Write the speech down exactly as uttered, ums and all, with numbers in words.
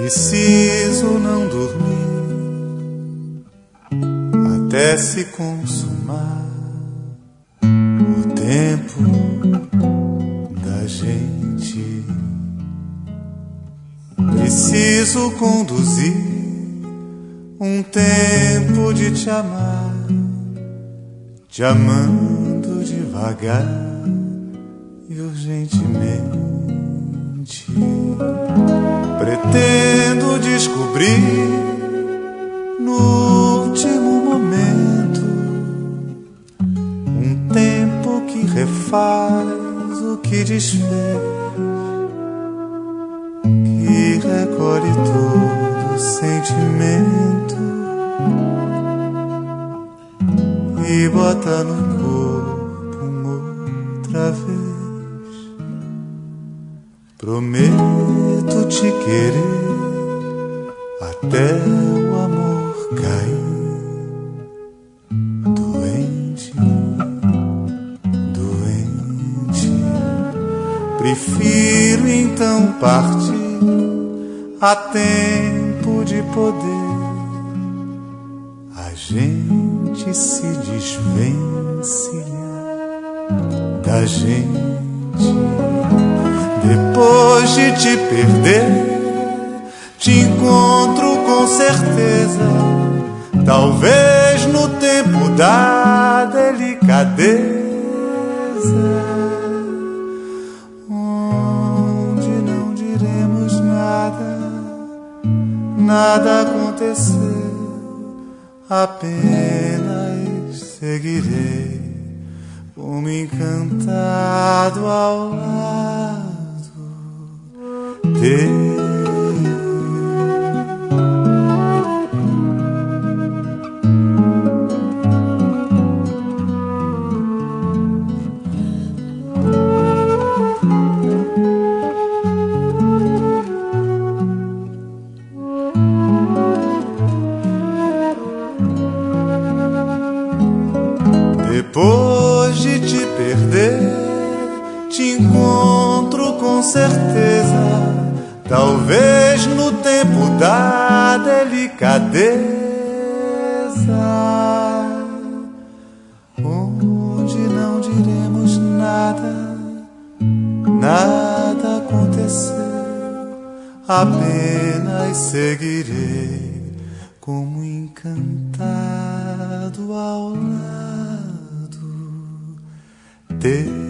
Preciso não dormir até se consumar o tempo da gente. Preciso conduzir um tempo de te amar, te amando devagar e urgentemente. Pretendo descobrir no último momento um tempo que refaz o que desfez, que recolhe todo sentimento e bota no corpo uma outra vez. Prometo te querer até o amor cair. Doente, doente. Prefiro então partir a tempo de poder a gente se desvencilhar da gente. Depois de te perder, te encontro com certeza, talvez no tempo da delicadeza, onde não diremos nada, nada aconteceu, apenas seguirei como encantado ao lado teu. Depois de te perder, te encontro com certeza, talvez no tempo da delicadeza, onde não diremos nada, nada aconteceu, apenas seguirei como encantado ao lado teu.